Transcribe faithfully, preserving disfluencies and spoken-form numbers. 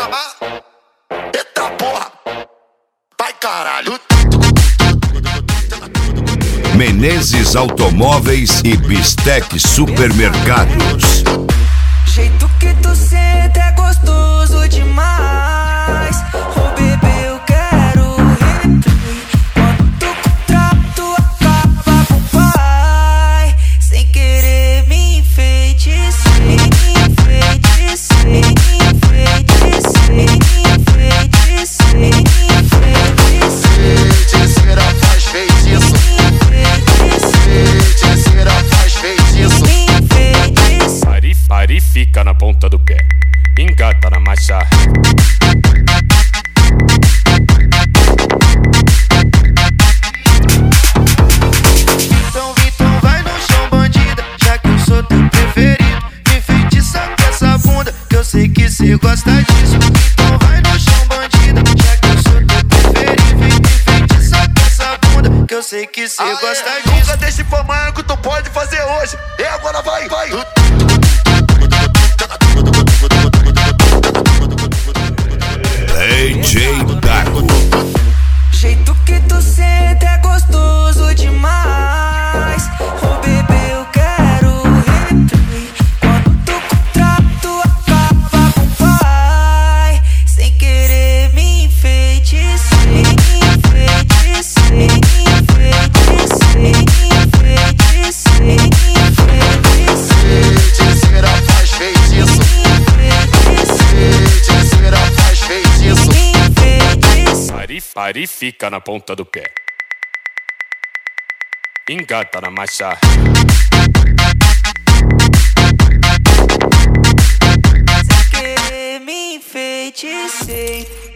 Eita porra, vai caralho. Menezes Automóveis e Bistec Supermercados. Jeito que tu senta é gostoso demais. Ô bebê, eu quero replay. Quando o contrato acaba com o pai, sem querer me enfeitecei, enfeitecei, enfeitecei, enfeitecei, enfeitecei. Feiticeira faz feitiço. Feiticeira faz feitiço. Pare, pare, fica na ponta do pé, engata na marcha. Então, então vai no chão, bandida, já que eu sou teu preferido. Me enfeitiça com essa bunda, que eu sei que cê gosta disso. Então vai no chão, bandida, já que eu sou teu preferido. Me enfeitiça com essa bunda, que eu sei que cê Aê, gosta disso. nunca deixe pra amanhã que tu pode fazer hoje. E agora vai, vai. D J Dago. Jeito que tu senta é gostoso demais. Ô bebê, eu quero replay. Quando o contrato acaba com o pai, sem querer me enfeitecei, enfeitecei, enfeitecei, enfeitecei, enfeitecei. Feiticeira faz feitiço. Feiticeira faz feitiço. Pare, pare, fica na ponta do pé, engata na marcha. Sem querer me enfeitecei.